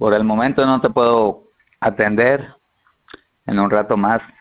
Por el momento no te puedo atender. En un rato más